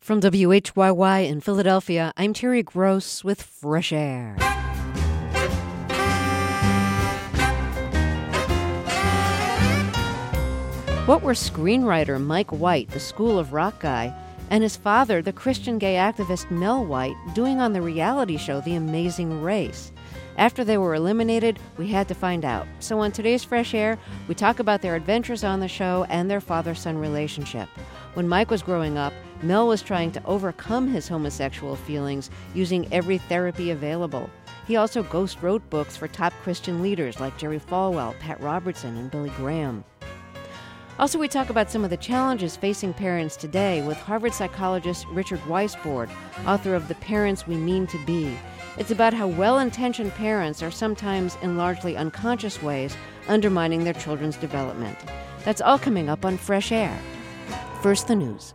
From WHYY in Philadelphia, I'm Terry Gross with Fresh Air. What were screenwriter Mike White, the School of Rock guy, and his father, the Christian gay activist Mel White, doing on the reality show The Amazing Race? After they were eliminated, we had to find out. So on today's Fresh Air, we talk about their adventures on the show and their father-son relationship. When Mike was growing up, Mel was trying to overcome his homosexual feelings using every therapy available. He also ghost wrote books for top Christian leaders like Jerry Falwell, Pat Robertson, and Billy Graham. Also, we talk about some of the challenges facing parents today with Harvard psychologist Richard Weisbord, author of The Parents We Mean to Be. It's about how well-intentioned parents are sometimes, in largely unconscious ways, undermining their children's development. That's all coming up on Fresh Air. First, the news.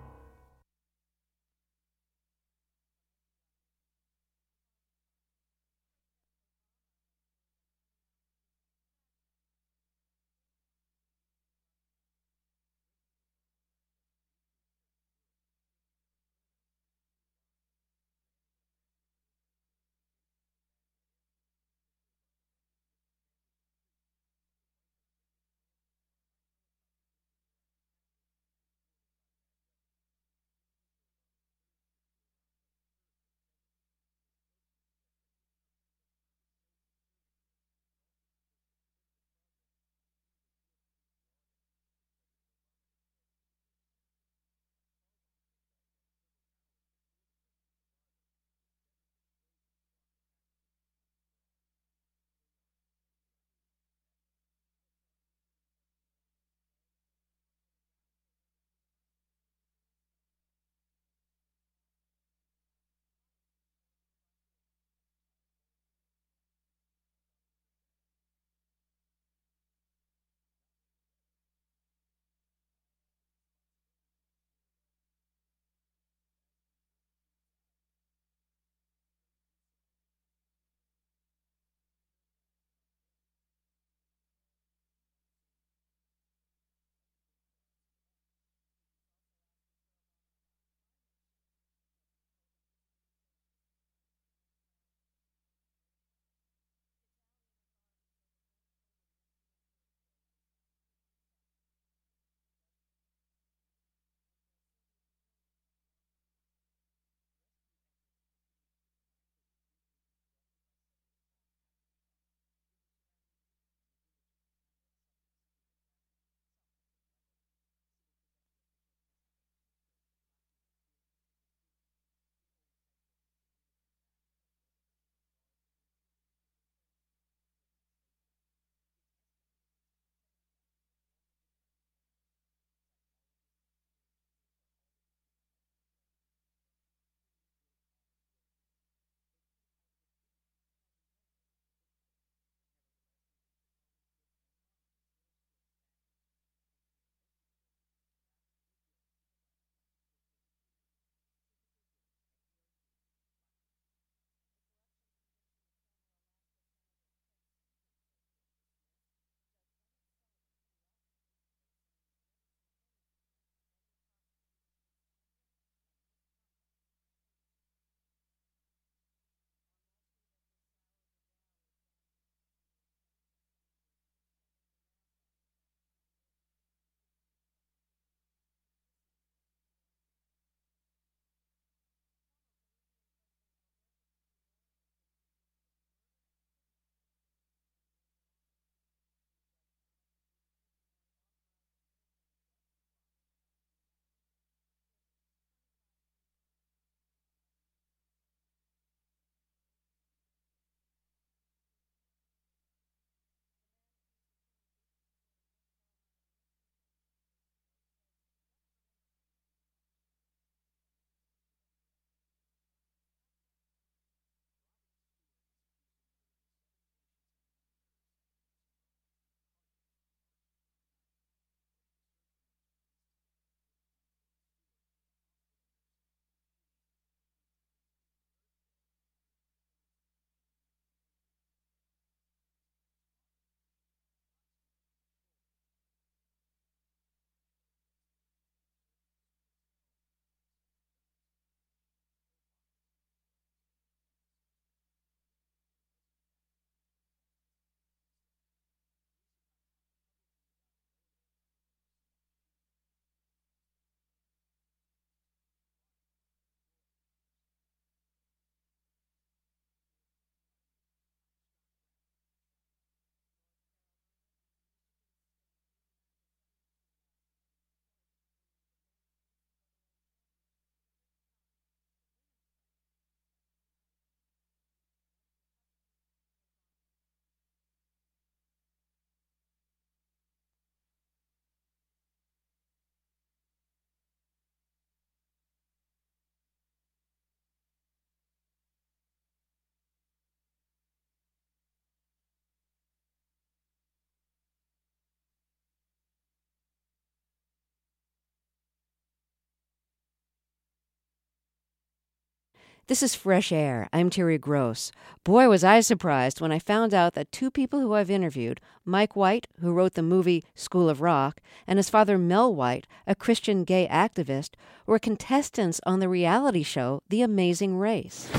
This is Fresh Air. I'm Terry Gross. Boy, was I surprised when I found out that two people who I've interviewed, Mike White, who wrote the movie School of Rock, and his father Mel White, a Christian gay activist, were contestants on the reality show The Amazing Race.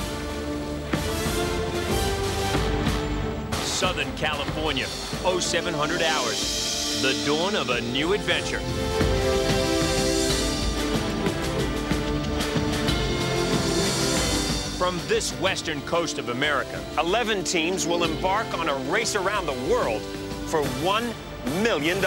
Southern California, 0700 hours. The dawn of a new adventure. From this western coast of America, 11 teams will embark on a race around the world for $1 million.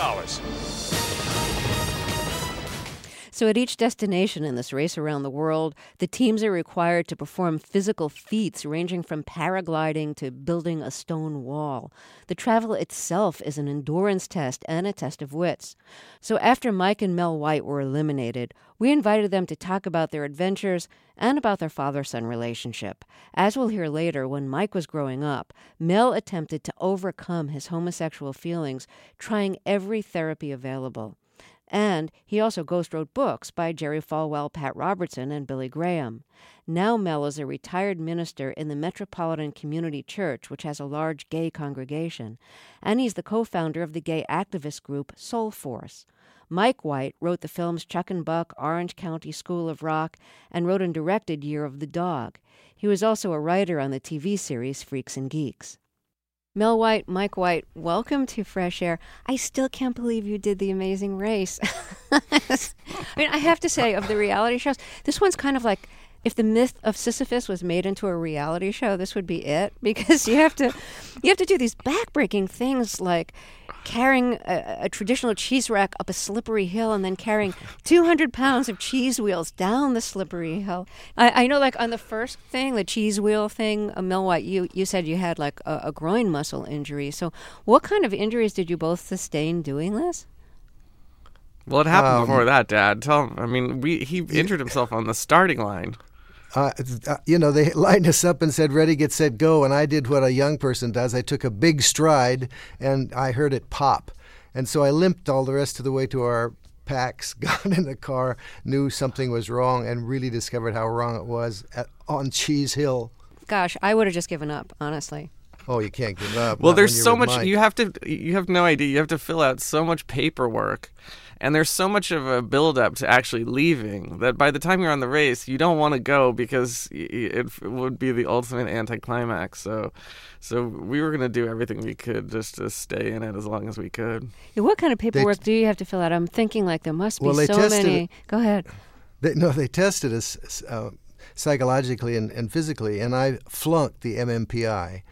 So at each destination in this race around the world, the teams are required to perform physical feats ranging from paragliding to building a stone wall. The travel itself is an endurance test and a test of wits. So after Mike and Mel White were eliminated, we invited them to talk about their adventures and about their father-son relationship. As we'll hear later, when Mike was growing up, Mel attempted to overcome his homosexual feelings, trying every therapy available. And he also ghost-wrote books by Jerry Falwell, Pat Robertson, and Billy Graham. Now Mel is a retired minister in the Metropolitan Community Church, which has a large gay congregation. And he's the co-founder of the gay activist group Soul Force. Mike White wrote the films Chuck and Buck, Orange County School of Rock, and wrote and directed Year of the Dog. He was also a writer on the TV series Freaks and Geeks. Mel White, Mike White, welcome to Fresh Air. I still can't believe you did The Amazing Race. I mean, I have to say, of the reality shows, this one's kind of like if the myth of Sisyphus was made into a reality show, this would be it, because you have to do these backbreaking things like carrying a traditional cheese rack up a slippery hill and then carrying 200 pounds of cheese wheels down the slippery hill. I know, like, on the first thing, the cheese wheel thing, Mel White, you said you had, like, a groin muscle injury. So what kind of injuries did you both sustain doing this? Well, it happened before that, Dad. Tell him. I mean, he injured himself on the starting line. They lined us up and said, ready, get set, go. And I did what a young person does. I took a big stride, and I heard it pop. And so I limped all the rest of the way to our packs, got in the car, knew something was wrong, and really discovered how wrong it was on Cheese Hill. Gosh, I would have just given up, honestly. Oh, you can't give up. Well, there's so much. Mike. You have no idea. You have to fill out so much paperwork. And there's so much of a build-up to actually leaving that by the time you're on the race, you don't want to go because it would be the ultimate anticlimax. So we were going to do everything we could just to stay in it as long as we could. What kind of paperwork do you have to fill out? I'm thinking like there must be so many. Go ahead. They tested us psychologically and physically, and I flunked the MMPI.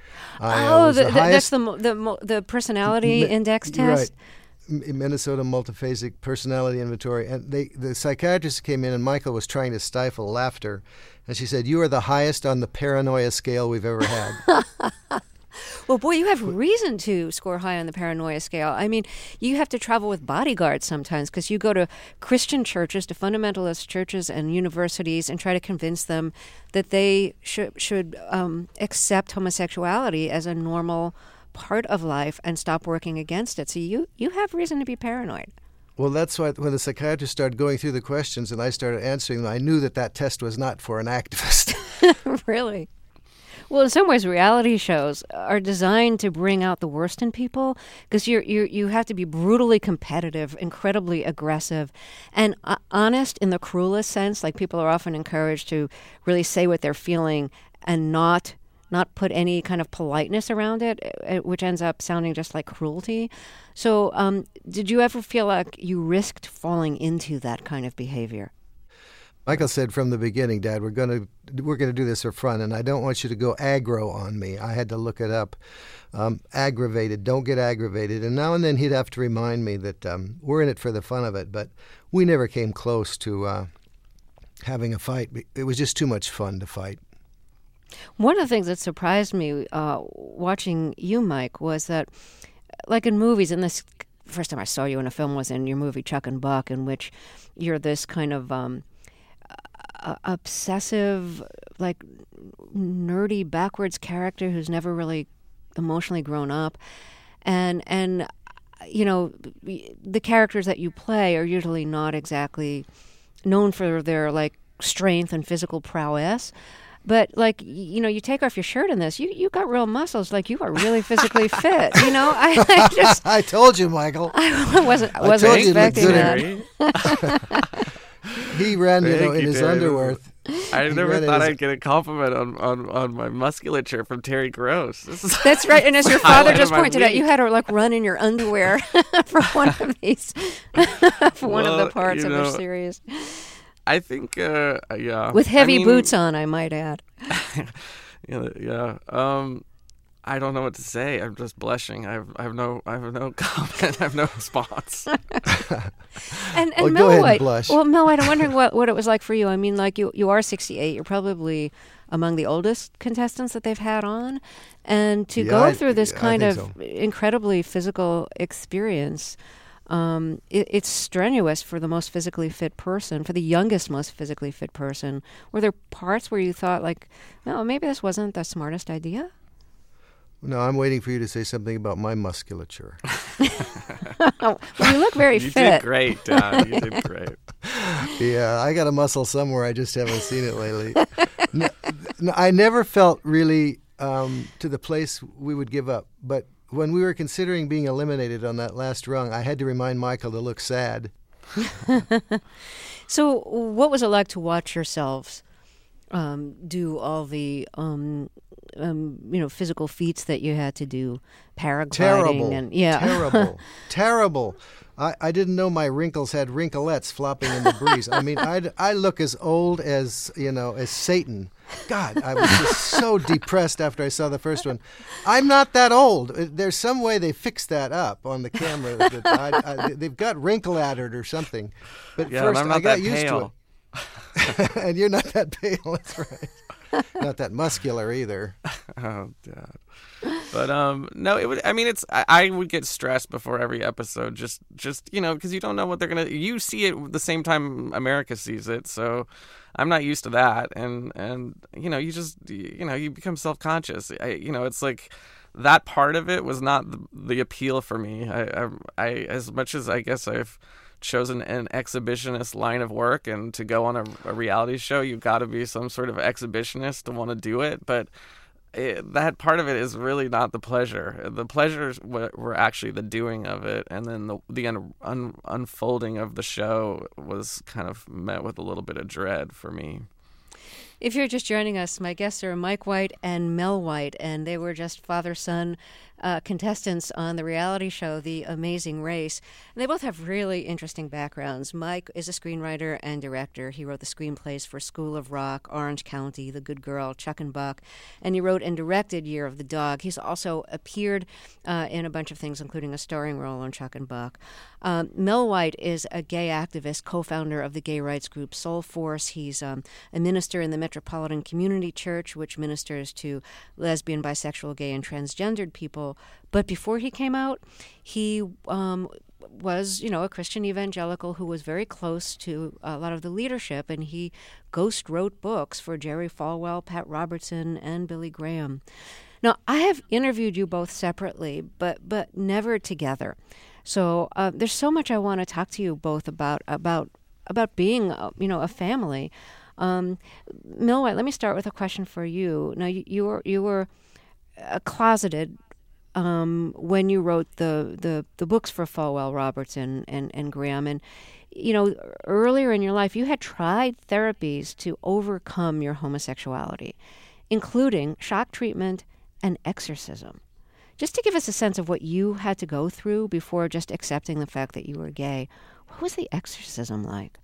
That's the personality index test? Right. Minnesota Multiphasic Personality Inventory, and the psychiatrist came in, and Michael was trying to stifle laughter, and she said, "You are the highest on the paranoia scale we've ever had." Well, boy, you have reason to score high on the paranoia scale. I mean, you have to travel with bodyguards sometimes because you go to Christian churches, to fundamentalist churches and universities, and try to convince them that they should accept homosexuality as a normal part of life and stop working against it. So you have reason to be paranoid. Well, that's why when the psychiatrist started going through the questions and I started answering them, I knew that test was not for an activist. Really? Well, in some ways, reality shows are designed to bring out the worst in people because you have to be brutally competitive, incredibly aggressive, and honest in the cruelest sense. Like, people are often encouraged to really say what they're feeling and not put any kind of politeness around it, which ends up sounding just like cruelty. So did you ever feel like you risked falling into that kind of behavior? Michael said from the beginning, Dad, we're going to do this for fun, and I don't want you to go aggro on me. I had to look it up. Aggravated, don't get aggravated. And now and then he'd have to remind me that we're in it for the fun of it, but we never came close to having a fight. It was just too much fun to fight. One of the things that surprised me watching you, Mike, was that, like in movies, and this first time I saw you in a film was in your movie Chuck and Buck, in which you're this kind of obsessive, like nerdy, backwards character who's never really emotionally grown up, and you know, the characters that you play are usually not exactly known for their like strength and physical prowess. But like, you take off your shirt in this, you got real muscles. Like, you are really physically fit. I just I told you, Michael. I wasn't told you you looked expecting good that. He ran, Thank in you, his Terry. underwear. I never read it thought as- I'd get a compliment on my musculature from Terry Gross. This is That's right. And as your father highlight just of my pointed out, you week. had to like run in your underwear for one of these, for one of the Well, parts of the know, series, I think, yeah. with heavy I mean, boots on, I might add. Yeah. I don't know what to say. I'm just blushing. I have no comment. I have no response. And Oh, Mel go ahead and White. blush. Well, Mel White, I'm wondering what it was like for you. I mean, like you are 68. You're probably among the oldest contestants that they've had on, and to Yeah, go through this I kind think of so. incredibly physical experience. It's strenuous for the most physically fit person, for the youngest, most physically fit person. Were there parts where you thought, like, no, maybe this wasn't the smartest idea? No, I'm waiting for you to say something about my musculature. Well, you look very You fit. did great, Dad. You did great. Yeah, I got a muscle somewhere. I just haven't seen it lately. No, I never felt really to the place we would give up. But when we were considering being eliminated on that last rung, I had to remind Michael to look sad. So, what was it like to watch yourselves do all the physical feats that you had to do, paragliding Terrible. and Terrible. I didn't know my wrinkles had wrinklettes flopping in the breeze. I mean, I look as old as Satan. God, I was just so depressed after I saw the first one. I'm not that old. There's some way they fixed that up on the camera. That they've got wrinkle added or something. But Yeah, first, and I'm not I got that used pale. to it. And you're not that pale. That's right. Not that muscular either. Oh, Dad. But no, it would. I mean, I would get stressed before every episode, just because you don't know what they're gonna. You see it the same time America sees it, so I'm not used to that, and you become self-conscious. It's like that part of it was not the appeal for me. I as much as I guess I've chosen an exhibitionist line of work, and to go on a reality show, you've got to be some sort of exhibitionist to want to do it, but. That part of it is really not the pleasure. The pleasures were actually the doing of it, and then the unfolding of the show was kind of met with a little bit of dread for me. If you're just joining us, my guests are Mike White and Mel White, and they were just father-son contestants on the reality show, The Amazing Race. And they both have really interesting backgrounds. Mike is a screenwriter and director. He wrote the screenplays for School of Rock, Orange County, The Good Girl, Chuck and Buck, and he wrote and directed Year of the Dog. He's also appeared in a bunch of things, including a starring role on Chuck and Buck. Mel White is a gay activist, co-founder of the gay rights group Soul Force. He's a minister in the Metropolitan Community Church, which ministers to lesbian, bisexual, gay, and transgendered people. But before he came out, he was, a Christian evangelical who was very close to a lot of the leadership, and he ghost wrote books for Jerry Falwell, Pat Robertson, and Billy Graham. Now, I have interviewed you both separately, but never together. So there's so much I want to talk to you both about being, a family. Mel White, let me start with a question for you. Now, you were closeted when you wrote the books for Falwell, Robertson, and Graham, and earlier in your life you had tried therapies to overcome your homosexuality, including shock treatment and exorcism. Just to give us a sense of what you had to go through before just accepting the fact that you were gay, what was the exorcism like?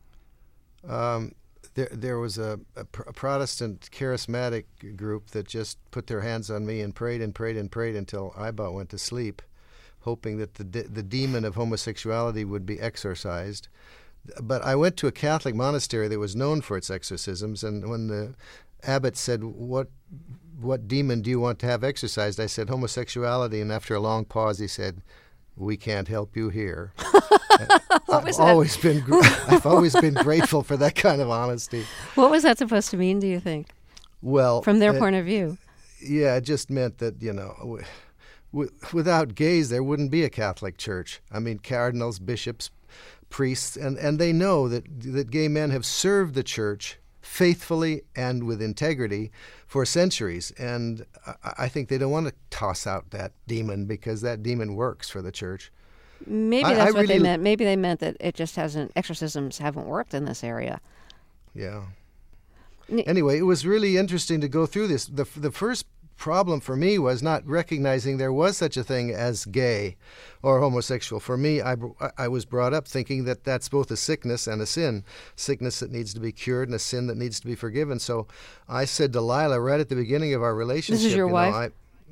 There was a Protestant charismatic group that just put their hands on me and prayed and prayed and prayed until I about went to sleep, hoping that the demon of homosexuality would be exorcised. But I went to a Catholic monastery that was known for its exorcisms, and when the abbot said, what demon do you want to have exorcised? I said, homosexuality, and after a long pause he said, we can't help you here. I've always been grateful for that kind of honesty. What was that supposed to mean, do you think? Well, from their point of view. Yeah, it just meant that, without gays there wouldn't be a Catholic Church. I mean, cardinals, bishops, priests, and they know that gay men have served the Church faithfully and with integrity for centuries. And I think they don't want to toss out that demon because that demon works for the church. Maybe that's what they meant. Maybe they meant that exorcisms haven't worked in this area. Yeah. Anyway, it was really interesting to go through this. The first problem for me was not recognizing there was such a thing as gay or homosexual. For me, I was brought up thinking that that's both a sickness and a sin. Sickness that needs to be cured and a sin that needs to be forgiven. So I said to Lila right at the beginning of our relationship. This is your wife?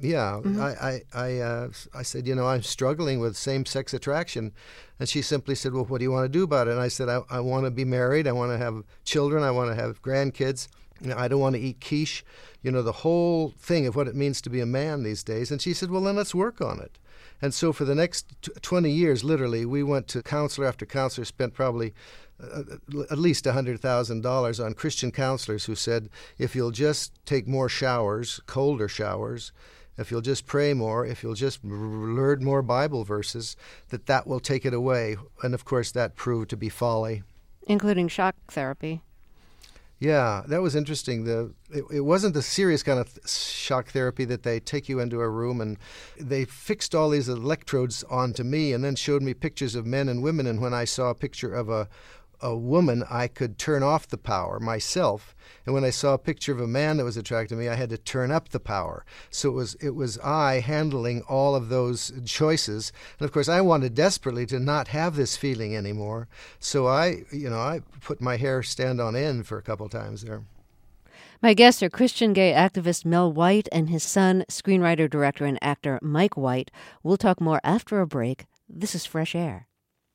I said, I'm struggling with same-sex attraction. And she simply said, well, what do you want to do about it? And I said, I want to be married. I want to have children. I want to have grandkids. I don't want to eat quiche. The whole thing of what it means to be a man these days. And she said, well, then let's work on it. And so for the next 20 years, literally, we went to counselor after counselor, spent probably at least $100,000 on Christian counselors who said, if you'll just take more showers, colder showers, if you'll just pray more, if you'll just learn more Bible verses, that will take it away. And, of course, that proved to be folly. Including shock therapy. Yeah, that was interesting. It wasn't the serious kind of shock therapy that they take you into a room and they fixed all these electrodes onto me and then showed me pictures of men and women. And when I saw a picture of a woman, I could turn off the power myself. And when I saw a picture of a man that was attracted to me, I had to turn up the power. So it was I handling all of those choices. And of course, I wanted desperately to not have this feeling anymore. So I put my hair stand on end for a couple times there. My guests are Christian gay activist Mel White and his son, screenwriter, director, and actor Mike White. We'll talk more after a break. This is Fresh Air.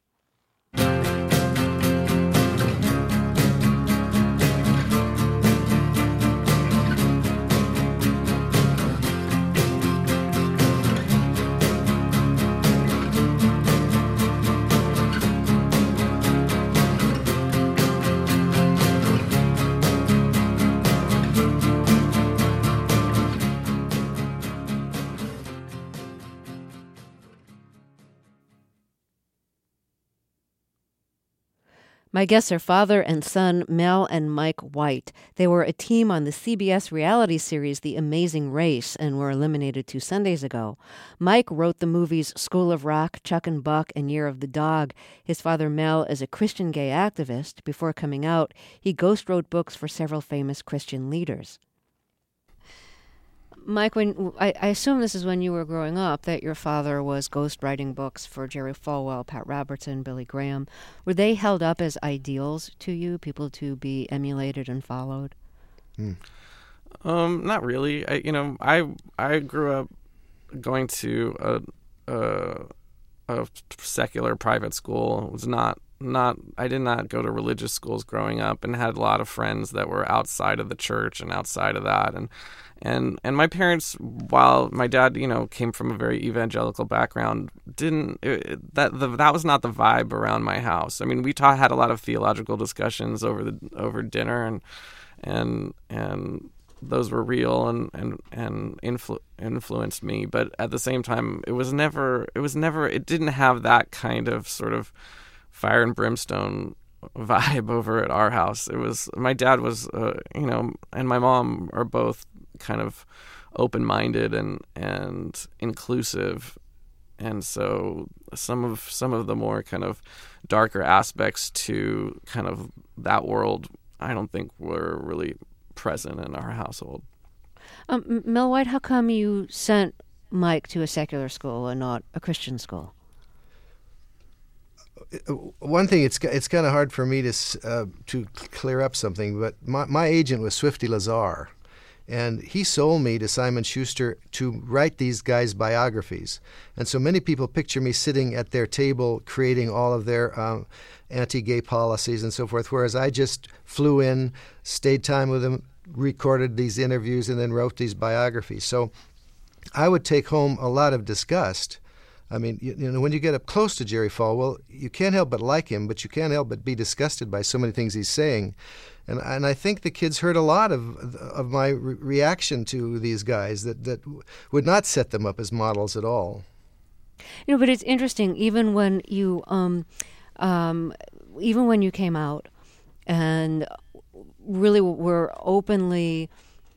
My guests are father and son, Mel and Mike White. They were a team on the CBS reality series The Amazing Race and were eliminated 2 Sundays ago. Mike wrote the movies School of Rock, Chuck and Buck, and Year of the Dog. His father, Mel, is a Christian gay activist. Before coming out, he ghost-wrote books for several famous Christian leaders. Mike, when I assume this is when you were growing up, that your father was ghostwriting books for Jerry Falwell, Pat Robertson, Billy Graham. Were they held up as ideals to you, people to be emulated and followed? Not really. I grew up going to a secular private school. It was not I did not go to religious schools growing up, and had a lot of friends that were outside of the church and outside of that. And my parents, while my dad, came from a very evangelical background, that was not the vibe around my house. I mean, we had a lot of theological discussions over dinner, and those were real and influenced me. But at the same time, it didn't have that kind of sort of fire and brimstone vibe over at our house. It was, my dad was, and my mom are both kind of open-minded and inclusive, and so some of the more kind of darker aspects to kind of that world, I don't think were really present in our household. Mel White, how come you sent Mike to a secular school and not a Christian school? One thing, it's kind of hard for me to clear up something, but my agent was Swifty Lazar, and he sold me to Simon Schuster to write these guys' biographies. And so many people picture me sitting at their table creating all of their anti-gay policies and so forth, whereas I just flew in, stayed time with them, recorded these interviews, and then wrote these biographies. So I would take home a lot of disgust. I mean, when you get up close to Jerry Falwell, you can't help but like him, but you can't help but be disgusted by so many things he's saying. And I think the kids heard a lot of my reaction to these guys that would not set them up as models at all. But it's interesting, even when you came out, and really were openly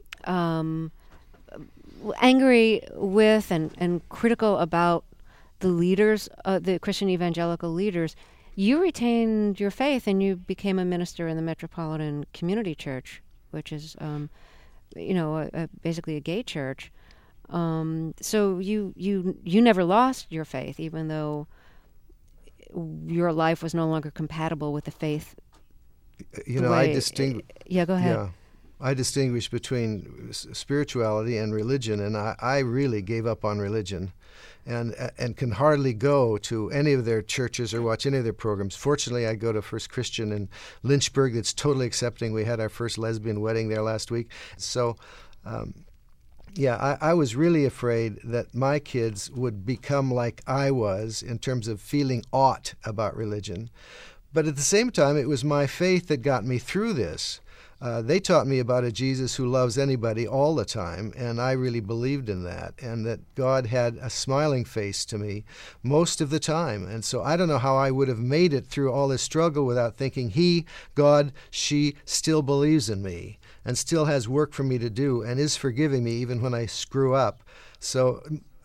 angry with and critical about the leaders, the Christian evangelical leaders, you retained your faith and you became a minister in the Metropolitan Community Church, which is, basically a gay church. So you never lost your faith, even though your life was no longer compatible with the faith. You know, I distinguish. Yeah, go ahead. Yeah, I distinguish between spirituality and religion, and I really gave up on religion, and can hardly go to any of their churches or watch any of their programs. Fortunately, I go to First Christian in Lynchburg that's totally accepting. We had our first lesbian wedding there last week. So, I was really afraid that my kids would become like I was in terms of feeling aught about religion. But at the same time, it was my faith that got me through this. They taught me about a Jesus who loves anybody all the time, and I really believed in that, and that God had a smiling face to me most of the time. And so I don't know how I would have made it through all this struggle without thinking He, God, she still believes in me and still has work for me to do and is forgiving me even when I screw up. So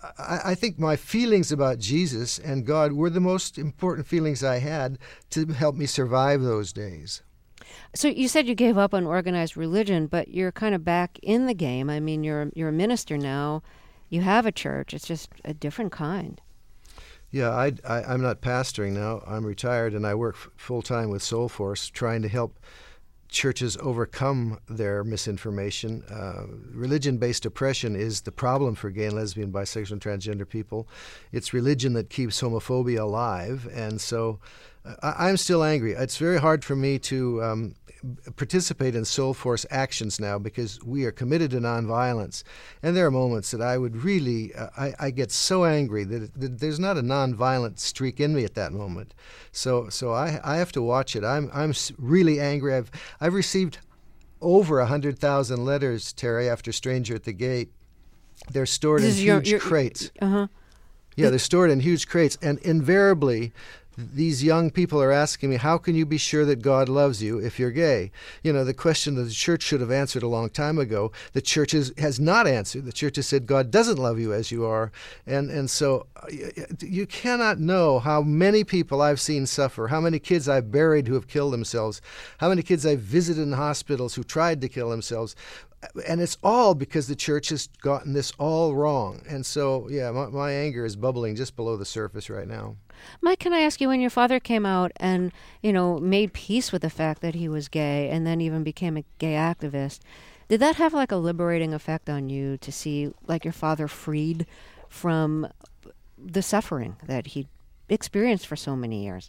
I think my feelings about Jesus and God were the most important feelings I had to help me survive those days. So you said you gave up on organized religion, but you're kind of back in the game. I mean, you're a minister now. You have a church. It's just a different kind. Yeah, I'm not pastoring now. I'm retired, and I work full-time with Soulforce, trying to help churches overcome their misinformation. Religion-based oppression is the problem for gay and lesbian, bisexual, and transgender people. It's religion that keeps homophobia alive, and so I'm still angry. It's very hard for me to participate in Soulforce actions now because we are committed to nonviolence, and there are moments that I would really, I get so angry that there's not a nonviolent streak in me at that moment. So I have to watch it. I'm really angry. I've received over 100,000 letters, Terry, after Stranger at the Gate. They're stored in huge crates. Uh-huh. Yeah, they're stored in huge crates, and invariably these young people are asking me, how can you be sure that God loves you if you're gay? You know, the question that the church should have answered a long time ago, the church has not answered. The church has said God doesn't love you as you are. And so you cannot know how many people I've seen suffer, how many kids I've buried who have killed themselves, how many kids I've visited in hospitals who tried to kill themselves. And it's all because the church has gotten this all wrong. And so, yeah, my anger is bubbling just below the surface right now. Mike, can I ask you, when your father came out and, made peace with the fact that he was gay and then even became a gay activist, did that have like a liberating effect on you to see like your father freed from the suffering that he experienced for so many years?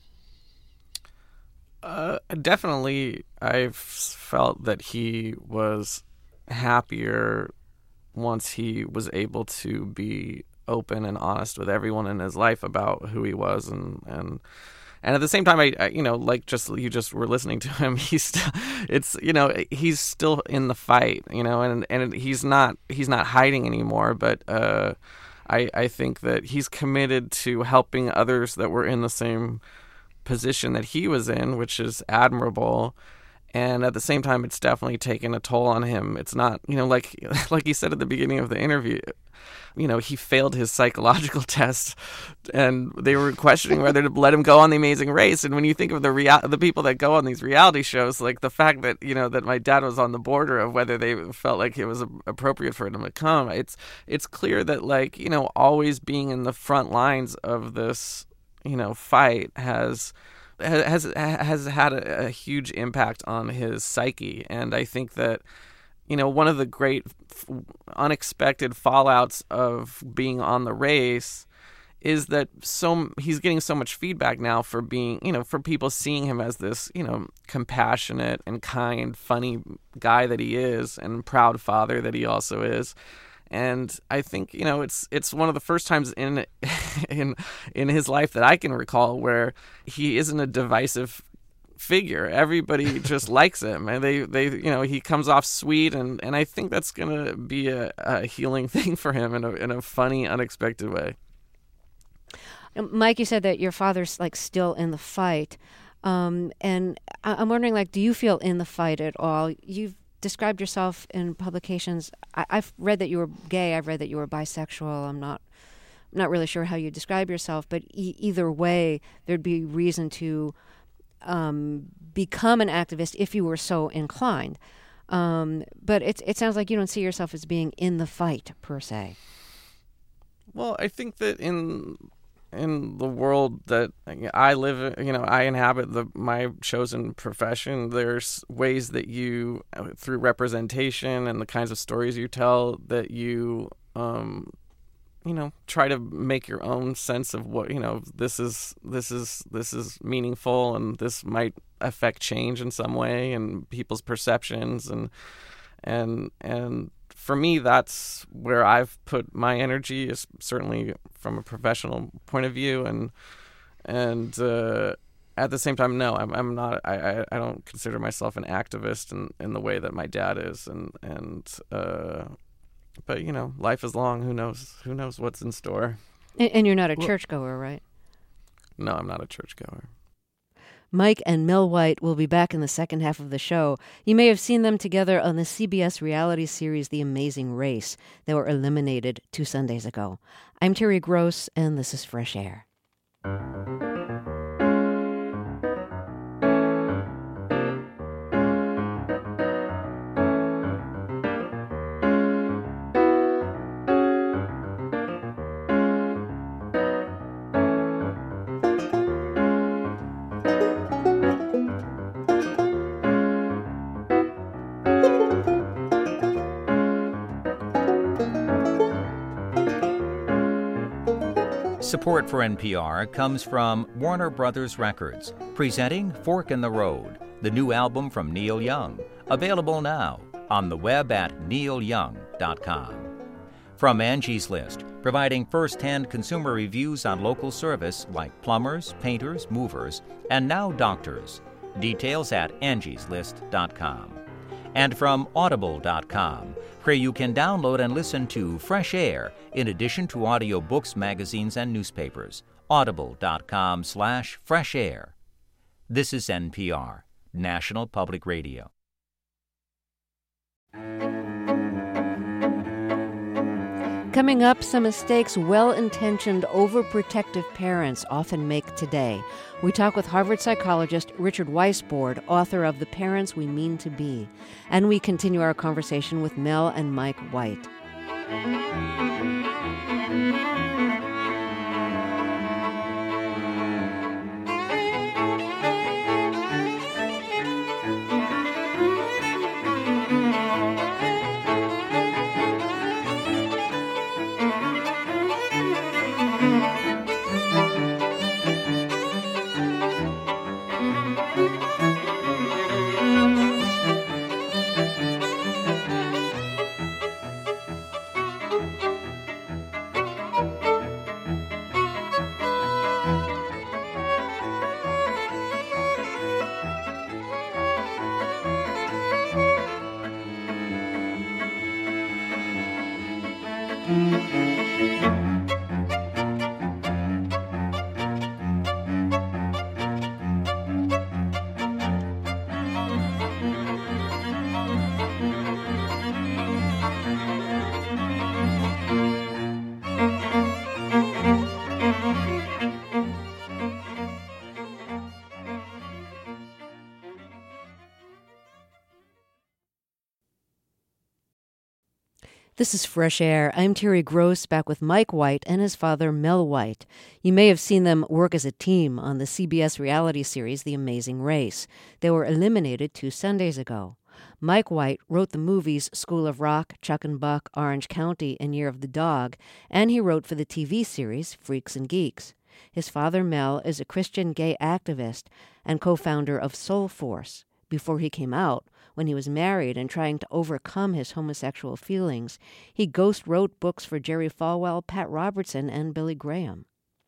Definitely, I've felt that he was happier once he was able to be open and honest with everyone in his life about who he was, and at the same time, I you just were listening to him. He's still, he's still in the fight, and he's not hiding anymore. But I think that he's committed to helping others that were in the same position that he was in, which is admirable. And at the same time, it's definitely taken a toll on him. It's not, like he said at the beginning of the interview, he failed his psychological test, and they were questioning whether to let him go on The Amazing Race. And when you think of the people that go on these reality shows, like the fact that that my dad was on the border of whether they felt like it was appropriate for him to come, it's clear that always being in the front lines of this fight has had a huge impact on his psyche. And I think that one of the great unexpected fallouts of being on the race is that he's getting so much feedback now for being, for people seeing him as this, compassionate and kind, funny guy that he is, and proud father that he also is. And I think it's one of the first times in his life that I can recall where he isn't a divisive figure. Everybody just likes him, and they he comes off sweet, and I think that's gonna be a healing thing for him in a funny, unexpected way. Mike, you said that your father's still in the fight. And I'm wondering, like, do you feel in the fight at all? You've described yourself in publications. I've read that you were gay. I've read that you were bisexual. I'm not really sure how you describe yourself, but either way, there'd be reason to become an activist if you were so inclined. But it sounds like you don't see yourself as being in the fight, per se. Well, I think that in the world that I live, I inhabit my chosen profession, there's ways that you, through representation and the kinds of stories you tell, that you, try to make your own sense of what, this is meaningful, and this might affect change in some way and people's perceptions, and for me, that's where I've put my energy, is certainly from a professional point of view, and at the same time, no, I'm not. I don't consider myself an activist in the way that my dad is, but life is long. Who knows what's in store? And you're not a churchgoer, right? No, I'm not a churchgoer. Mike and Mel White will be back in the second half of the show. You may have seen them together on the CBS reality series The Amazing Race. They were eliminated 2 Sundays ago. I'm Terry Gross, and this is Fresh Air. Support for NPR comes from Warner Brothers Records, presenting Fork in the Road, the new album from Neil Young, available now on the web at neilyoung.com. From Angie's List, providing first-hand consumer reviews on local service like plumbers, painters, movers, and now doctors. Details at angieslist.com. And from audible.com, where you can download and listen to Fresh Air in addition to audiobooks, magazines, and newspapers. audible.com/fresh air. This is NPR, National Public Radio. Coming up, some mistakes well-intentioned, overprotective parents often make today. We talk with Harvard psychologist Richard Weisbord, author of The Parents We Mean to Be. And we continue our conversation with Mel and Mike White. This is Fresh Air. I'm Terry Gross, back with Mike White and his father, Mel White. You may have seen them work as a team on the CBS reality series The Amazing Race. They were eliminated 2 Sundays ago. Mike White wrote the movies School of Rock, Chuck and Buck, Orange County, and Year of the Dog, and he wrote for the TV series Freaks and Geeks. His father, Mel, is a Christian gay activist and co-founder of Soul Force. Before he came out, when he was married and trying to overcome his homosexual feelings, he ghost-wrote books for Jerry Falwell, Pat Robertson, and Billy Graham.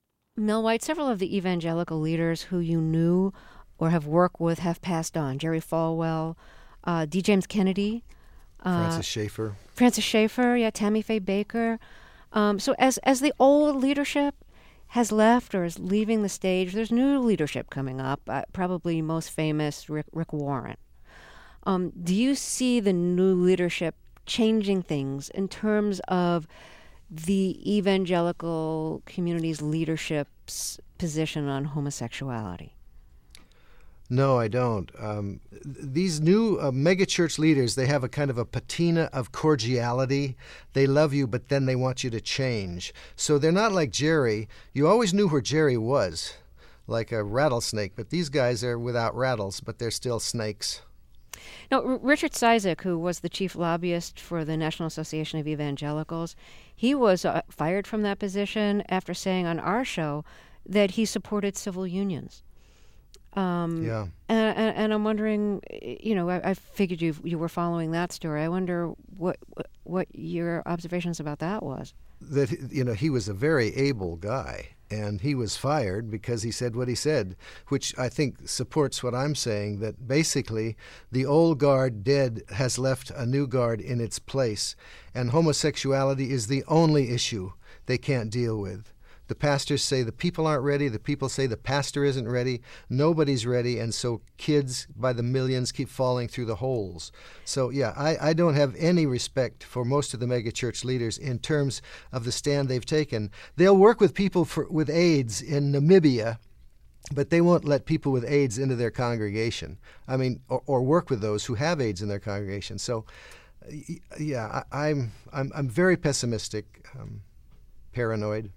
Mel White, several of the evangelical leaders who you knew or have worked with have passed on. Jerry Falwell, D. James Kennedy. Francis Schaeffer. Tammy Faye Baker. So as the old leadership, has left or is leaving the stage. There's new leadership coming up, probably most famous Rick Warren. Do you see the new leadership changing things in terms of the evangelical community's leadership's position on homosexuality? No, I don't. These new megachurch leaders, they have a kind of a patina of cordiality. They love you, but then they want you to change. So they're not like Jerry. You always knew where Jerry was, like a rattlesnake. But these guys are without rattles, but they're still snakes. Now, Richard Cizik, who was the chief lobbyist for the National Association of Evangelicals, he was fired from that position after saying on our show that he supported civil unions. Yeah. And I'm wondering, I figured you were following that story. I wonder what your observations about that was. That, he was a very able guy, and he was fired because he said what he said, which I think supports what I'm saying, that basically the old guard dead has left a new guard in its place, and homosexuality is the only issue they can't deal with. The pastors say the people aren't ready. The people say the pastor isn't ready. Nobody's ready, and so kids by the millions keep falling through the holes. So, yeah, I don't have any respect for most of the megachurch leaders in terms of the stand they've taken. They'll work with people with AIDS in Namibia, but they won't let people with AIDS into their congregation. I mean, or work with those who have AIDS in their congregation. So, yeah, I'm very pessimistic, paranoid.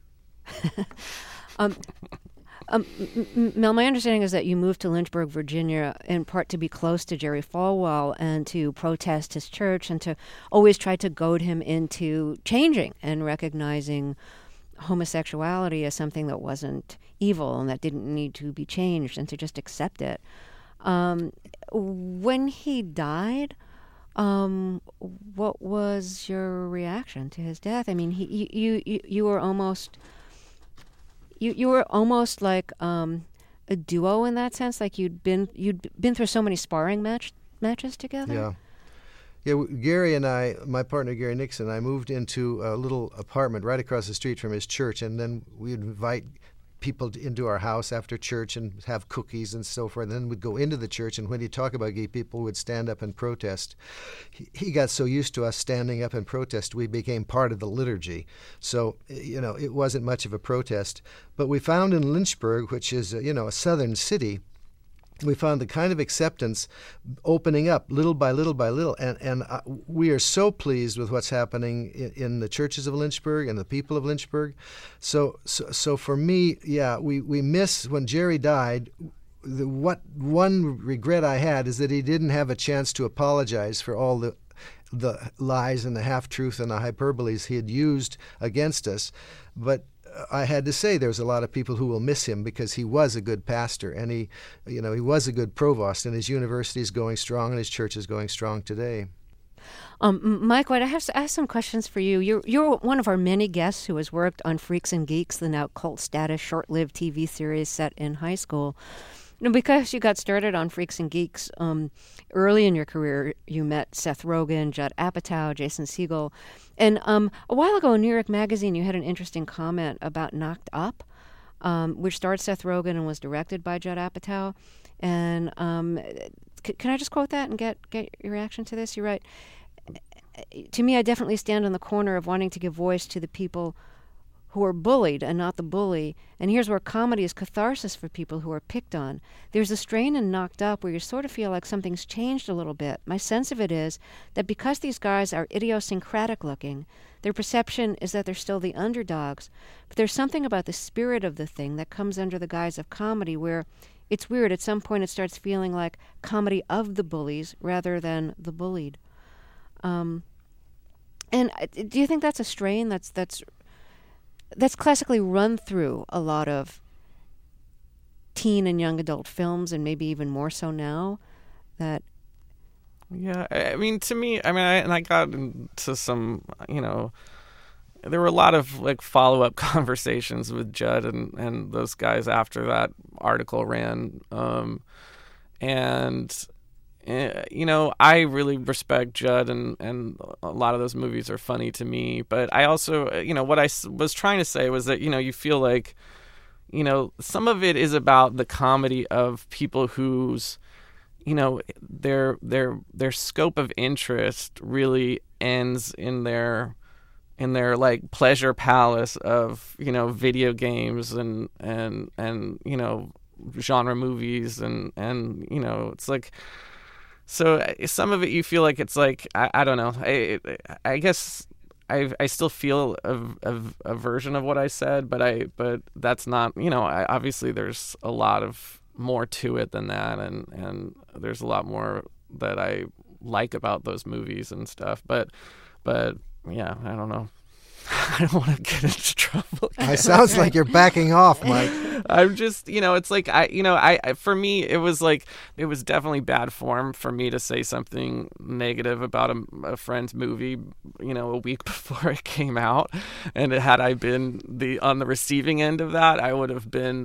Mel, my understanding is that you moved to Lynchburg, Virginia, in part to be close to Jerry Falwell and to protest his church and to always try to goad him into changing and recognizing homosexuality as something that wasn't evil and that didn't need to be changed, and to just accept it. When he died, what was your reaction to his death? I mean, you were almost... You were almost like a duo in that sense, like you'd been through so many sparring matches together. Yeah. Gary and I, my partner Gary Nixon, I moved into a little apartment right across the street from his church, and then we'd invite people into our house after church and have cookies and so forth. And then we'd go into the church, and when he'd talk about gay people, would stand up and protest. He got so used to us standing up and protest, we became part of the liturgy. So, it wasn't much of a protest. But we found in Lynchburg, which is, a southern city, we found the kind of acceptance opening up little by little by little, and we are so pleased with what's happening in the churches of Lynchburg and the people of Lynchburg. So for me, yeah, we miss when Jerry died. One regret I had is that he didn't have a chance to apologize for all the lies and the half-truth and the hyperboles he had used against us, but I had to say there's a lot of people who will miss him because he was a good pastor, and he was a good provost, and his university is going strong and his church is going strong today. Mike White, I have some questions for you. You're one of our many guests who has worked on Freaks and Geeks, the now cult status short-lived TV series set in high school. Because you got started on Freaks and Geeks early in your career, you met Seth Rogen, Judd Apatow, Jason Segel. And a while ago in New York Magazine, you had an interesting comment about Knocked Up, which starred Seth Rogen and was directed by Judd Apatow. And can I just quote that and get your reaction to this? You write, "To me, I definitely stand on the corner of wanting to give voice to the people who are bullied and not the bully. And here's where comedy is catharsis for people who are picked on. There's a strain in Knocked Up where you sort of feel like something's changed a little bit. My sense of it is that because these guys are idiosyncratic looking, their perception is that they're still the underdogs. But there's something about the spirit of the thing that comes under the guise of comedy where it's weird. At some point it starts feeling like comedy of the bullies rather than the bullied." And do you think that's a strain that's classically run through a lot of teen and young adult films, and maybe even more so now? Yeah, I mean, to me, I got into some, there were a lot of follow-up conversations with Judd and those guys after that article ran, and I really respect Judd, and a lot of those movies are funny to me. But I also, what I was trying to say was that, you feel like some of it is about the comedy of people whose, their scope of interest really ends in their like pleasure palace of video games and genre movies and it's like, so some of it you feel like it's like I don't know, I guess I still feel a version of what I said, but that's not, obviously there's a lot of more to it than that, and there's a lot more that I like about those movies and stuff, but yeah, I don't know. I don't want to get into trouble. It sounds like you're backing off, Mike. I'm just, it's like, for me, it was definitely bad form for me to say something negative about a friend's movie, a week before it came out. And had I been on the receiving end of that, I would have been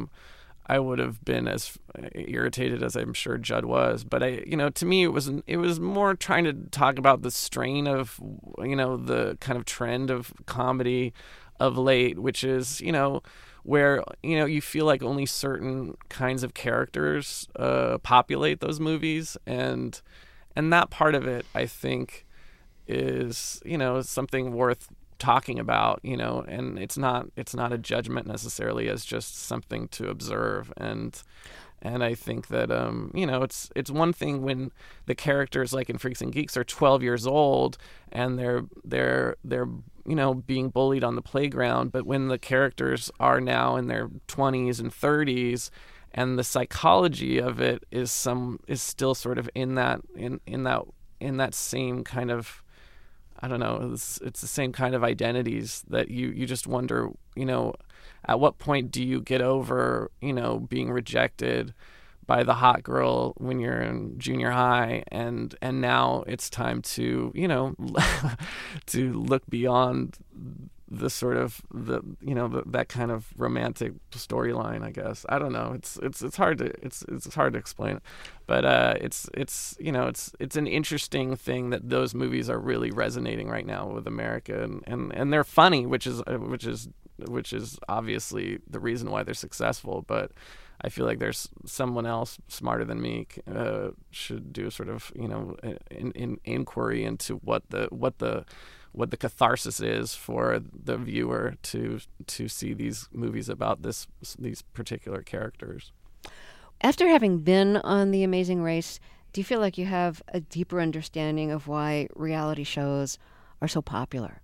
as irritated as I'm sure Judd was. But to me, it was more trying to talk about the strain of, the kind of trend of comedy of late, which is, where, you feel like only certain kinds of characters populate those movies. And that part of it, I think, is, something worth talking about, and it's not a judgment necessarily, as just something to observe. And I think that it's one thing when the characters, like in Freaks and Geeks, are 12 years old and they're being bullied on the playground, but when the characters are now in their 20s and 30s and the psychology of it is still sort of in that same kind of, I don't know, it's the same kind of identities that you just wonder, at what point do you get over, being rejected by the hot girl when you're in junior high, and now it's time to, to look beyond the sort of that kind of romantic storyline, I guess. I don't know. It's hard to explain, but it's an interesting thing that those movies are really resonating right now with America, and they're funny, which is obviously the reason why they're successful. But I feel like there's someone else smarter than me should do sort of an inquiry into what the catharsis is for the viewer to see these movies about these particular characters. After having been on The Amazing Race, do you feel like you have a deeper understanding of why reality shows are so popular?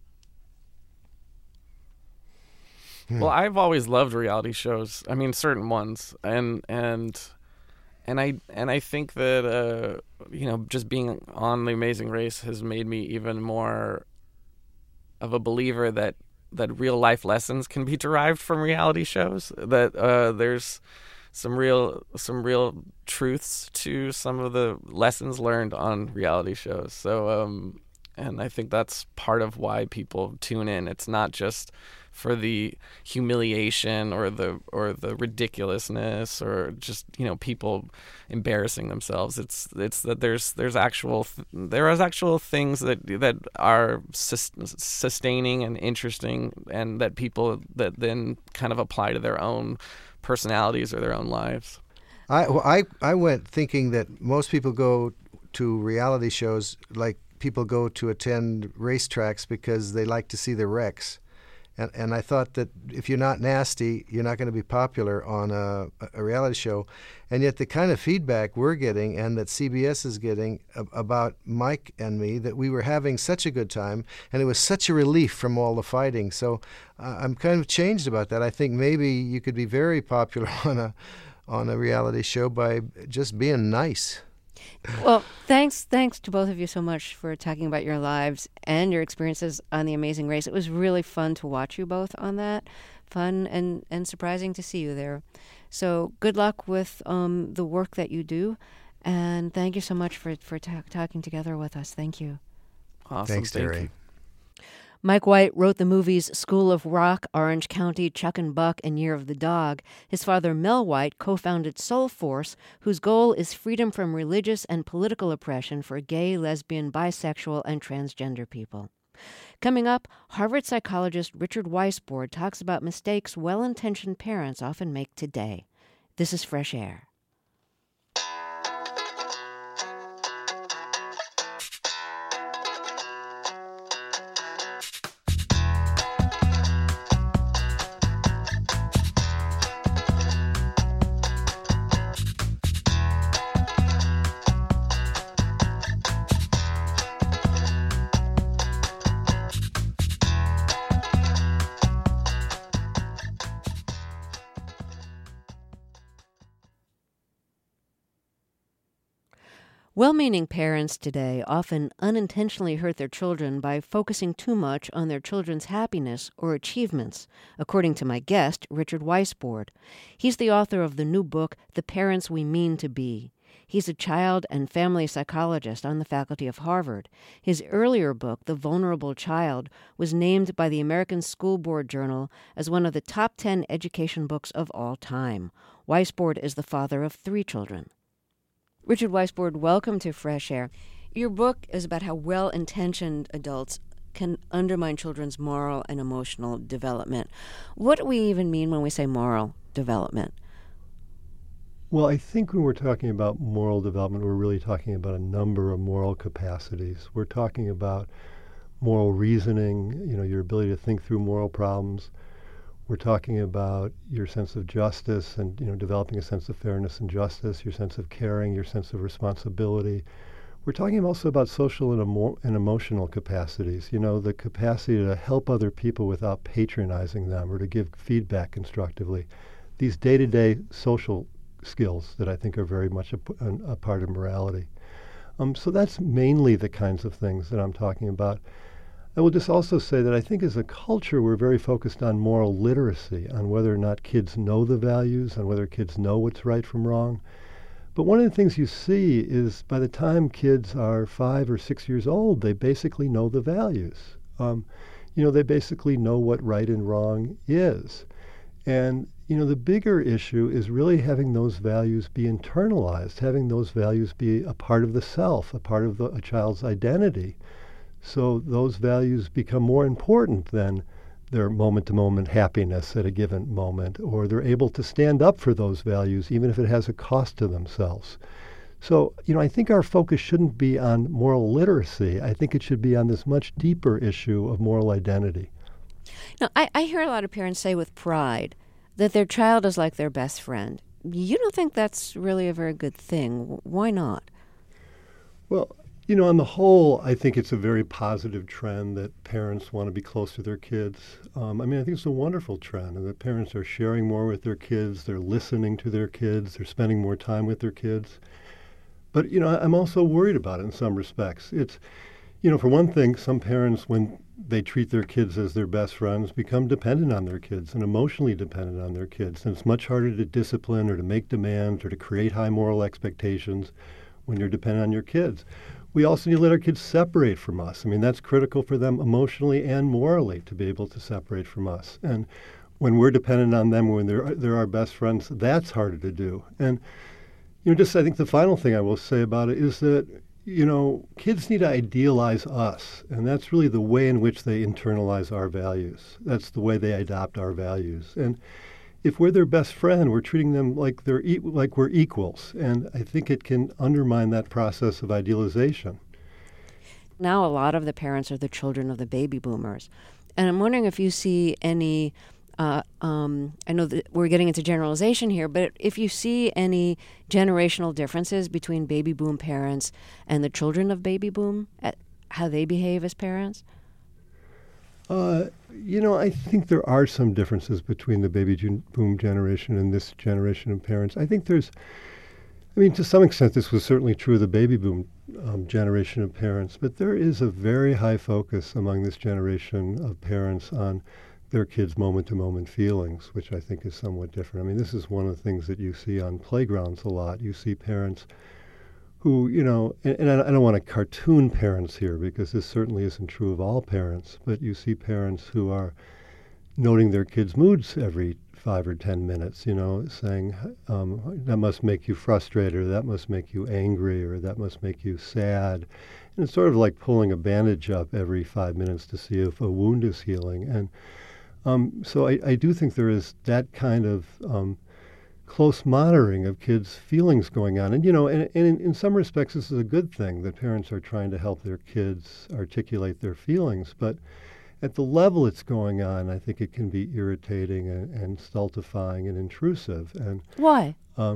Well, I've always loved reality shows. I mean, certain ones, and I think that just being on The Amazing Race has made me even more of a believer that real life lessons can be derived from reality shows. That there's some real truths to some of the lessons learned on reality shows. So and I think that's part of why people tune in. It's not just for the humiliation or the ridiculousness or just people embarrassing themselves. It's that there is actual things that are sustaining and interesting, and that people that then kind of apply to their own personalities or their own lives. I went thinking that most people go to reality shows like people go to attend racetracks because they like to see the wrecks. And I thought that if you're not nasty, you're not going to be popular on a reality show. And yet the kind of feedback we're getting and that CBS is getting about Mike and me, that we were having such a good time, and it was such a relief from all the fighting. So I'm kind of changed about that. I think maybe you could be very popular on a reality show by just being nice. Well, thanks to both of you so much for talking about your lives and your experiences on The Amazing Race. It was really fun to watch you both on that. Fun and surprising to see you there. So good luck with the work that you do, and thank you so much for talking together with us. Thank you. Awesome. Thanks, Terry. Mike White wrote the movies School of Rock, Orange County, Chuck and Buck, and Year of the Dog. His father, Mel White, co-founded Soul Force, whose goal is freedom from religious and political oppression for gay, lesbian, bisexual, and transgender people. Coming up, Harvard psychologist Richard Weisbord talks about mistakes well-intentioned parents often make today. This is Fresh Air. Well-meaning parents today often unintentionally hurt their children by focusing too much on their children's happiness or achievements, according to my guest, Richard Weisbord. He's the author of the new book, The Parents We Mean to Be. He's a child and family psychologist on the faculty of Harvard. His earlier book, The Vulnerable Child, was named by the American School Board Journal as one of the top 10 education books of all time. Weisbord is the father of 3 children. Richard Weisbord, welcome to Fresh Air. Your book is about how well-intentioned adults can undermine children's moral and emotional development. What do we even mean when we say moral development? Well, I think when we're talking about moral development, we're really talking about a number of moral capacities. We're talking about moral reasoning, your ability to think through moral problems. We're talking about your sense of justice and, developing a sense of fairness and justice, your sense of caring, your sense of responsibility. We're talking also about social and emotional capacities, the capacity to help other people without patronizing them or to give feedback constructively. These day-to-day social skills that I think are very much a part of morality. So that's mainly the kinds of things that I'm talking about. I will just also say that I think as a culture we're very focused on moral literacy, on whether or not kids know the values, on whether kids know what's right from wrong. But one of the things you see is by the time kids are 5 or 6 years old, they basically know the values. They basically know what right and wrong is. And, the bigger issue is really having those values be internalized, having those values be a part of the self, a part of a child's identity. So those values become more important than their moment-to-moment happiness at a given moment, or they're able to stand up for those values even if it has a cost to themselves. So, I think our focus shouldn't be on moral literacy. I think it should be on this much deeper issue of moral identity. Now, I hear a lot of parents say with pride that their child is like their best friend. You don't think that's really a very good thing. Why not? Well, on the whole, I think it's a very positive trend that parents want to be close to their kids. I think it's a wonderful trend, and that parents are sharing more with their kids, they're listening to their kids, they're spending more time with their kids. But, I'm also worried about it in some respects. It's, for one thing, some parents, when they treat their kids as their best friends, become dependent on their kids and emotionally dependent on their kids. And it's much harder to discipline or to make demands or to create high moral expectations when you're dependent on your kids. We also need to let our kids separate from us. That's critical for them emotionally and morally to be able to separate from us. And when we're dependent on them, when they're our best friends, that's harder to do. And, I think the final thing I will say about it is that, kids need to idealize us. And that's really the way in which they internalize our values. That's the way they adopt our values. And if we're their best friend, we're treating them like like we're equals. And I think it can undermine that process of idealization. Now a lot of the parents are the children of the baby boomers. And I'm wondering if you see any, I know that we're getting into generalization here, but if you see any generational differences between baby boom parents and the children of baby boom, how they behave as parents? I think there are some differences between the baby boom generation and this generation of parents. I think to some extent this was certainly true of the baby boom generation of parents, but there is a very high focus among this generation of parents on their kids' moment-to-moment feelings, which I think is somewhat different. This is one of the things that you see on playgrounds a lot. You see parents who, and I don't want to cartoon parents here because this certainly isn't true of all parents, but you see parents who are noting their kids' moods every 5 or 10 minutes, saying, that must make you frustrated, or that must make you angry, or that must make you sad. And it's sort of like pulling a bandage up every 5 minutes to see if a wound is healing. And so I do think there is that kind of close monitoring of kids' feelings going on. And, and in some respects, this is a good thing that parents are trying to help their kids articulate their feelings. But at the level it's going on, I think it can be irritating and stultifying and intrusive. And why?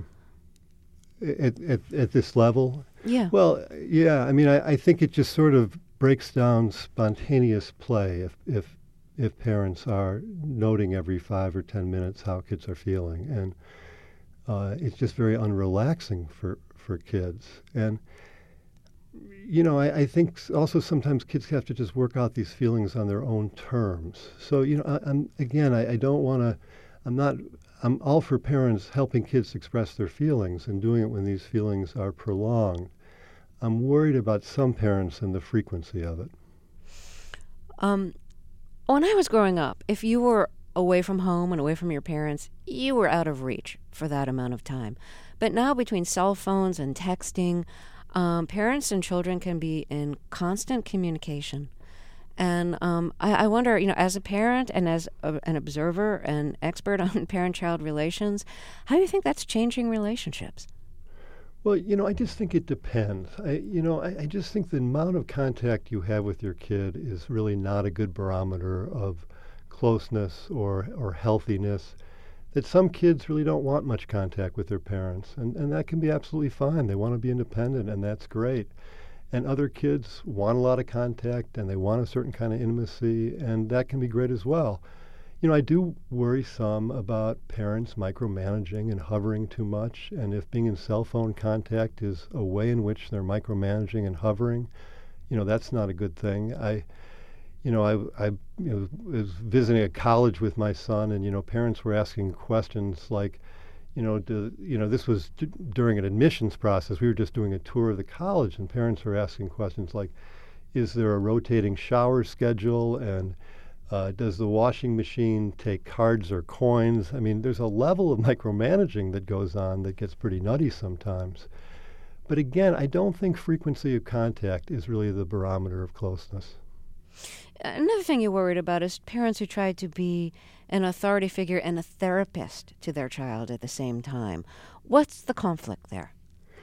At this level? Yeah. Well, yeah. I mean, I think it just sort of breaks down spontaneous play if parents are noting every 5 or 10 minutes how kids are feeling. And it's just very unrelaxing for kids. And, I think also sometimes kids have to just work out these feelings on their own terms. So, I don't want to, I'm all for parents helping kids express their feelings and doing it when these feelings are prolonged. I'm worried about some parents and the frequency of it. When I was growing up, if you were away from home and away from your parents, you were out of reach for that amount of time. But now between cell phones and texting, parents and children can be in constant communication. And I wonder, as a parent and as an observer and expert on parent-child relations, how do you think that's changing relationships? Well, I just think it depends. I just think the amount of contact you have with your kid is really not a good barometer of closeness or healthiness. That some kids really don't want much contact with their parents, and that can be absolutely fine. They want to be independent, and that's great. And other kids want a lot of contact, and they want a certain kind of intimacy, and that can be great as well. I do worry some about parents micromanaging and hovering too much, and if being in cell phone contact is a way in which they're micromanaging and hovering, that's not a good thing. I was visiting a college with my son, and parents were asking questions like, this was during an admissions process. We were just doing a tour of the college, and parents were asking questions like, is there a rotating shower schedule, and does the washing machine take cards or coins? I mean, there's a level of micromanaging that goes on that gets pretty nutty sometimes. But again, I don't think frequency of contact is really the barometer of closeness. Another thing you're worried about is parents who try to be an authority figure and a therapist to their child at the same time. What's the conflict there?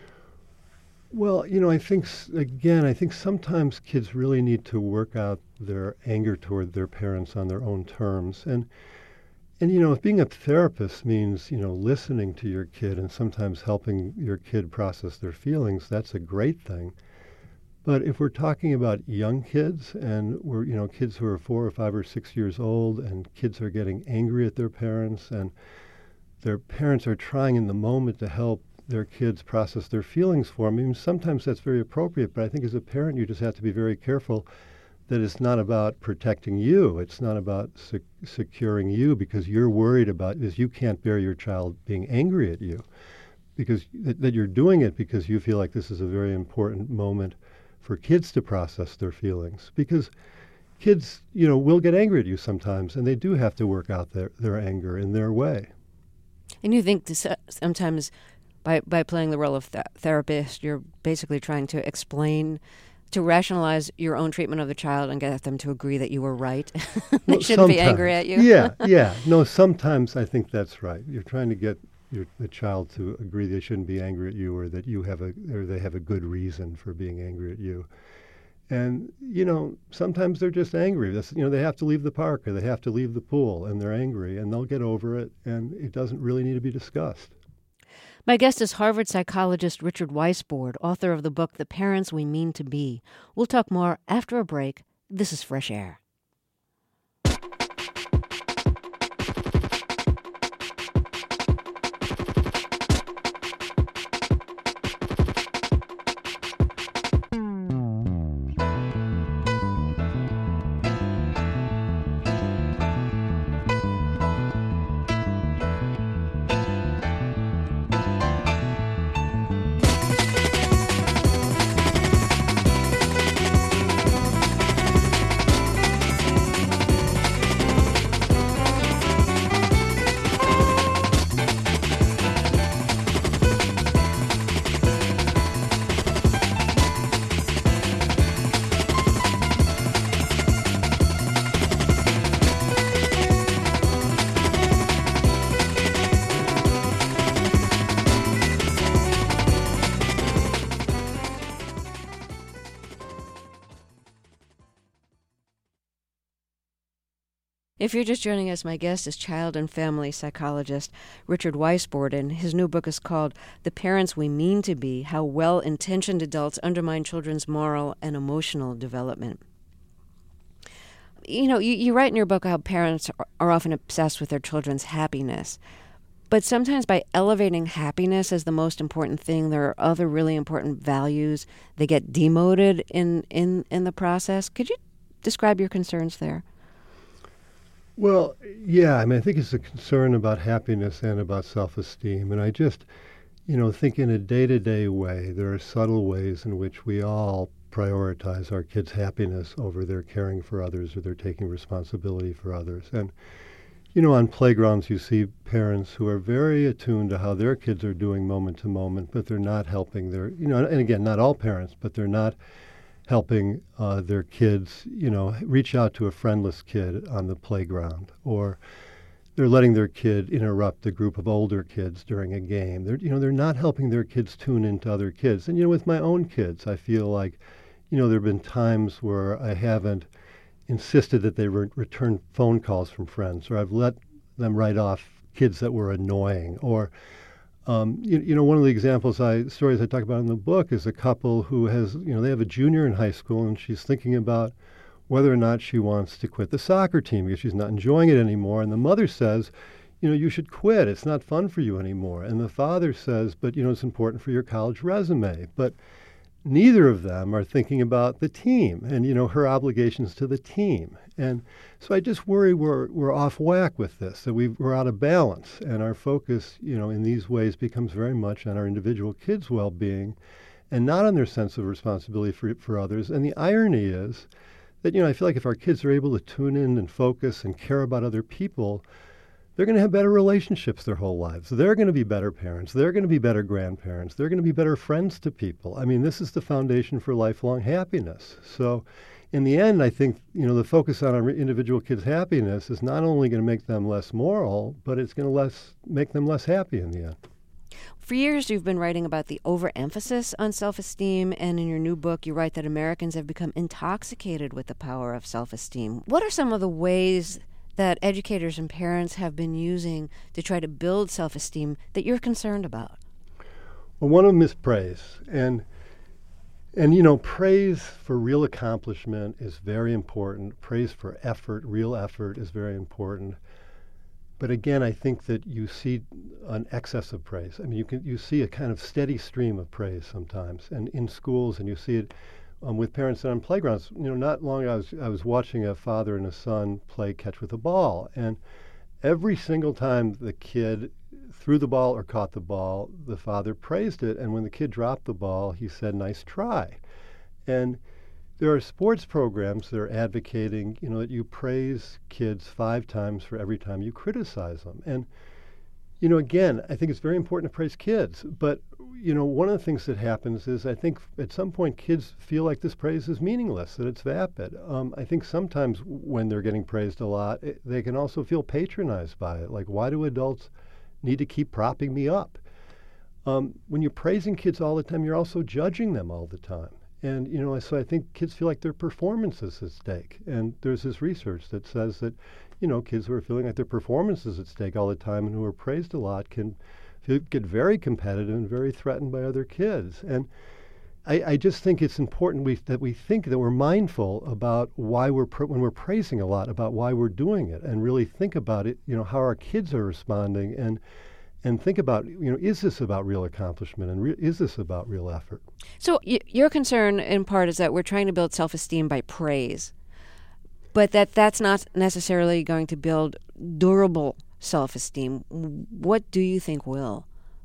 Well, I think sometimes kids really need to work out their anger toward their parents on their own terms. And if being a therapist means, listening to your kid and sometimes helping your kid process their feelings, that's a great thing. But if we're talking about young kids and we're, kids who are 4 or 5 or 6 years old, and kids are getting angry at their parents, and their parents are trying in the moment to help their kids process their feelings for them, I mean, sometimes that's very appropriate, but I think as a parent you just have to be very careful that it's not about protecting you. It's not about securing you because you're worried about is you can't bear your child being angry at you, because that you're doing it because you feel like this is a very important moment for kids to process their feelings, because kids, will get angry at you sometimes, and they do have to work out their anger in their way. And you think sometimes by playing the role of therapist, you're basically trying to explain, to rationalize your own treatment of the child and get them to agree that you were right. They shouldn't be angry at you. Yeah. No, sometimes I think that's right. You're trying to get the child to agree they shouldn't be angry at you, or that they have a good reason for being angry at you. And, sometimes they're just angry. They have to leave the park or they have to leave the pool, and they're angry, and they'll get over it, and it doesn't really need to be discussed. My guest is Harvard psychologist Richard Weisbord, author of the book The Parents We Mean to Be. We'll talk more after a break. This is Fresh Air. If you're just joining us, my guest is child and family psychologist Richard Weisbord, and his new book is called The Parents We Mean to Be: How Well-Intentioned Adults Undermine Children's Moral and Emotional Development. You know, you write in your book how parents are often obsessed with their children's happiness. But sometimes by elevating happiness as the most important thing, there are other really important values that get demoted in the process. Could you describe your concerns there? Well, yeah, I mean, I think it's a concern about happiness and about self-esteem. And I just, think in a day-to-day way, there are subtle ways in which we all prioritize our kids' happiness over their caring for others or their taking responsibility for others. And, on playgrounds, you see parents who are very attuned to how their kids are doing moment to moment, but they're not helping their, and again, not all parents, but they're not helping their kids, reach out to a friendless kid on the playground, or they're letting their kid interrupt a group of older kids during a game. They're not helping their kids tune into other kids. And, with my own kids, I feel like, there have been times where I haven't insisted that they return phone calls from friends, or I've let them write off kids that were annoying, or one of the stories I talk about in the book is a couple who has, they have a junior in high school, and she's thinking about whether or not she wants to quit the soccer team because she's not enjoying it anymore. And the mother says, you should quit. It's not fun for you anymore. And the father says, but, it's important for your college resume. But neither of them are thinking about the team and, her obligations to the team. And so I just worry we're off whack with this, that we're out of balance. And our focus, in these ways becomes very much on our individual kids' well-being and not on their sense of responsibility for others. And the irony is that, I feel like if our kids are able to tune in and focus and care about other people, they're going to have better relationships their whole lives. They're going to be better parents. They're going to be better grandparents. They're going to be better friends to people. I mean, this is the foundation for lifelong happiness. So in the end, I think, the focus on our individual kids' happiness is not only going to make them less moral, but it's going to make them less happy in the end. For years, you've been writing about the overemphasis on self-esteem, and in your new book, you write that Americans have become intoxicated with the power of self-esteem. What are some of the ways that educators and parents have been using to try to build self-esteem that you're concerned about? Well, one of them is praise. And praise for real accomplishment is very important. Praise for effort, real effort, is very important. But again, I think that you see an excess of praise. I mean, you see a kind of steady stream of praise sometimes, and in schools, and you see it with parents on playgrounds. Not long ago, I was watching a father and a son play catch with a ball, and every single time the kid threw the ball or caught the ball, the father praised it, and when the kid dropped the ball, he said, "Nice try." And there are sports programs that are advocating, that you praise kids 5 times for every time you criticize them. And, again, I think it's very important to praise kids. But, one of the things that happens is I think at some point kids feel like this praise is meaningless, that it's vapid. I think sometimes when they're getting praised a lot, they can also feel patronized by it. Like, why do adults need to keep propping me up? When you're praising kids all the time, you're also judging them all the time. And, so I think kids feel like their performance is at stake. And there's this research that says that, kids who are feeling like their performance is at stake all the time and who are praised a lot can get very competitive and very threatened by other kids. And I just think it's important that we think that we're mindful about why when we're praising a lot, about why we're doing it, and really think about it, how our kids are responding, and think about, is this about real accomplishment, and is this about real effort? So your concern, in part, is that we're trying to build self-esteem by praise, but that's not necessarily going to build durable self-esteem. What do you think will?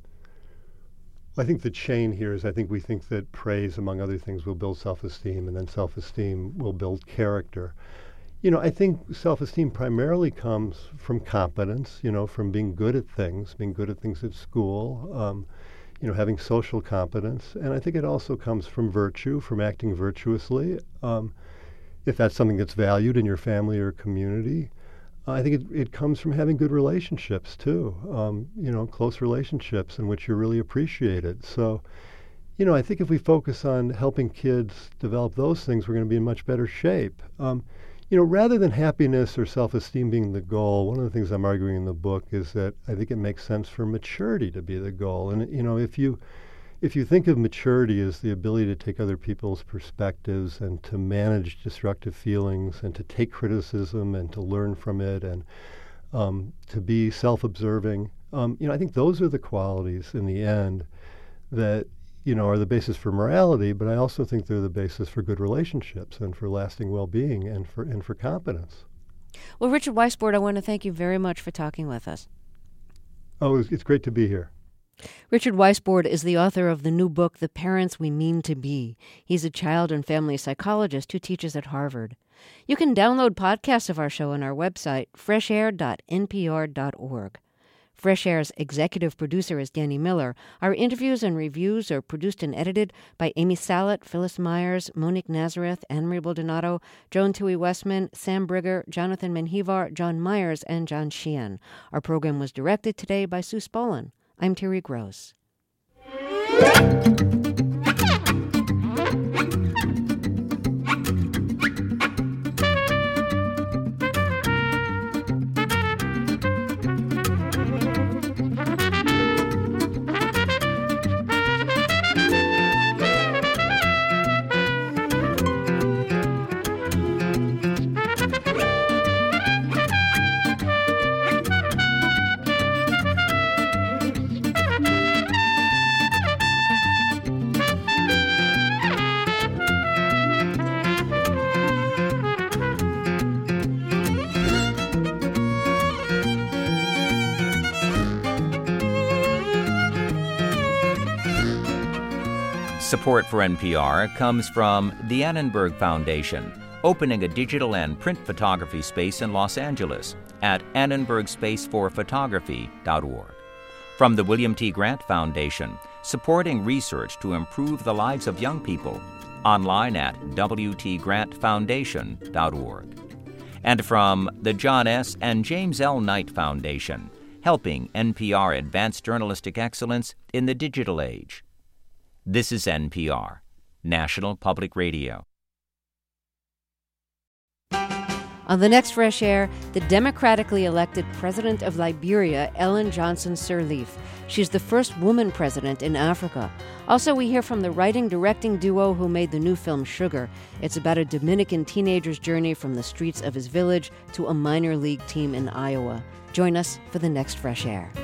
I think the chain here is we think that praise, among other things, will build self-esteem, and then self-esteem will build character. I think self-esteem primarily comes from competence, from being good at things at school, having social competence. And I think it also comes from virtue, from acting virtuously, if that's something that's valued in your family or community. I think it comes from having good relationships, too, close relationships in which you're really appreciated. So, I think if we focus on helping kids develop those things, we're going to be in much better shape. rather than happiness or self-esteem being the goal, one of the things I'm arguing in the book is that I think it makes sense for maturity to be the goal. And, if you think of maturity as the ability to take other people's perspectives and to manage destructive feelings and to take criticism and to learn from it and to be self-observing, I think those are the qualities in the end that are the basis for morality, but I also think they're the basis for good relationships and for lasting well-being and for competence. Well, Richard Weisbord, I want to thank you very much for talking with us. Oh, it's great to be here. Richard Weisbord is the author of the new book, The Parents We Mean to Be. He's a child and family psychologist who teaches at Harvard. You can download podcasts of our show on our website, freshair.npr.org. Fresh Air's executive producer is Danny Miller. Our interviews and reviews are produced and edited by Amy Salet, Phyllis Myers, Monique Nazareth, Anne-Marie Baldonado, Joan Tui Westman, Sam Brigger, Jonathan Menjivar, John Myers, and John Sheehan. Our program was directed today by Sue Spolin. I'm Terry Gross. Support for NPR comes from the Annenberg Foundation, opening a digital and print photography space in Los Angeles at annenbergspaceforphotography.org. From the William T. Grant Foundation, supporting research to improve the lives of young people, online at wtgrantfoundation.org. And from the John S. and James L. Knight Foundation, helping NPR advance journalistic excellence in the digital age. This is NPR, National Public Radio. On the next Fresh Air, the democratically elected president of Liberia, Ellen Johnson Sirleaf. She's the first woman president in Africa. Also, we hear from the writing-directing duo who made the new film Sugar. It's about a Dominican teenager's journey from the streets of his village to a minor league team in Iowa. Join us for the next Fresh Air.